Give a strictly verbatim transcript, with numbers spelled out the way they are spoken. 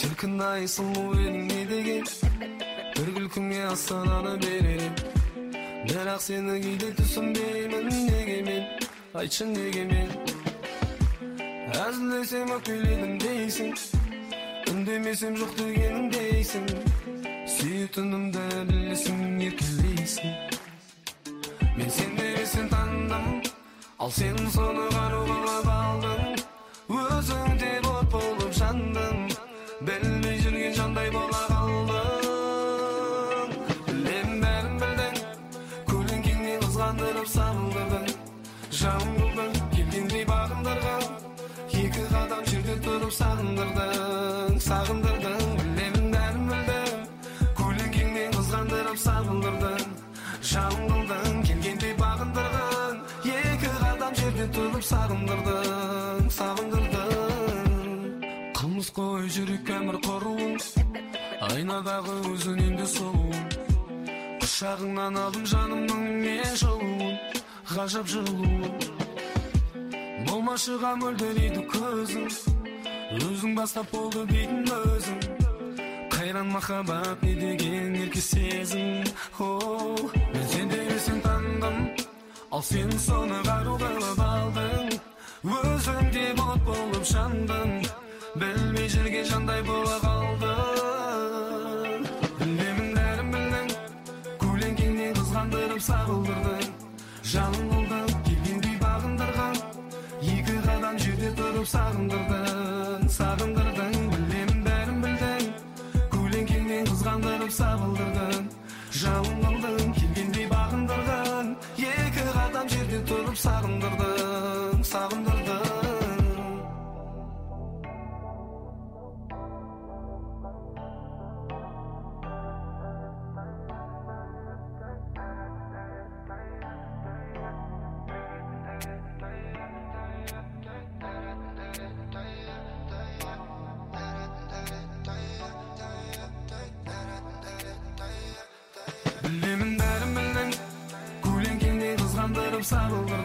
Şirkin ayısın bu eline деген Bir күлкіңе астананы беререм Бірақ сені кейде түсінбеймін неге мен Айтшы неге мен Әзілдесем өкпеледім дейсің Үндемесем жоқ дегенің дейсің Сүйетінімді білесің еркелейсің Мен сендегі сен таныдым Ал сен соны қару-қарап алдың Өзің деп от болып жандың Білмей жүрген жандай бола қалдың Білем бәрін білдің Көлеңкеңнен қызғандырып сағындырдың Жаным қылдың келгендей бағындырған Екі қадам жерде тұрып сағындырдың Сағындырдың Білем бәрін білдің Көлеңкеңнен қызғандырып сағындырдың Жаным қылдың келгендей бағындырған Екі қадам жерде тұрып сағындырдың Сағындырдың Қылмыс қой жүрек әмір құруын Айнадағы өзінен де сұлуын Құшағыңнан алдым жанымның мен жылуын Ғажап жылуын Болмашыға мөлдірейді көзің Өзің бастап болды дейтін өзің Қайран махаббат не деген ерке сезім Мен сендегі сен таныдым Ал сен соны қару қылып алдың Өзің деп от болып жандың Білмей жүрген жандай бола қалдың Білемін бәрін білдің Көлеңкеңнен қызғандырып сағылдырдың Жаным қылдың келгендей бағындырған Екі қадам жерде тұрып сағындырдың Сағындырдың Білемін бәрін білдің Көлеңкеңнен қызғандырып сағылдырдың Жаным қылдың келгендей бағындырған Екі қадам жерде тұрып сағындырдың Сағындырдың Білемін бәрін білдің Көлеңкеңнен қызғандырып сағылдырдың